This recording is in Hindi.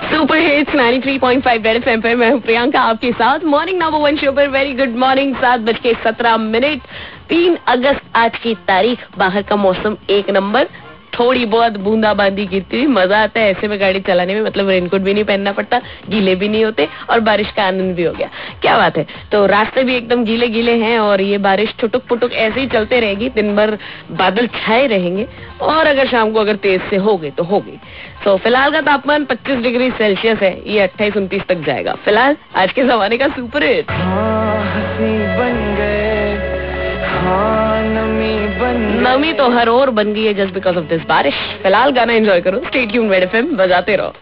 सुपर हिट्स 93.5 रेड एफएम पे मैं हूँ प्रियंका आपके साथ मॉर्निंग नंबर 1 शो पर। Very good morning. 7:17 3 अगस्त आज की तारीख। बाहर का मौसम एक नंबर, थोड़ी बहुत बूंदाबांदी गिरती हुई, मजा आता है ऐसे में गाड़ी चलाने में। मतलब रेनकोट भी नहीं पहनना पड़ता, गीले भी नहीं होते और बारिश का आनंद भी हो गया। क्या बात है। तो रास्ते भी एकदम गीले गीले हैं और ये बारिश ठुटुक पुटुक ऐसे ही चलते रहेगी। दिन भर बादल छाए रहेंगे और अगर शाम को अगर तेज से हो गई तो हो गई। तो फिलहाल का तापमान 25 डिग्री सेल्सियस है। ये 28-29 तक जाएगा। फिलहाल आज के जमाने का सुपर हिट। नमी तो हर ओर बन गई है जस्ट बिकॉज ऑफ दिस बारिश। फिलहाल गाना एंजॉय करो। स्टे ट्यून्ड रेड एफएम बजाते रहो।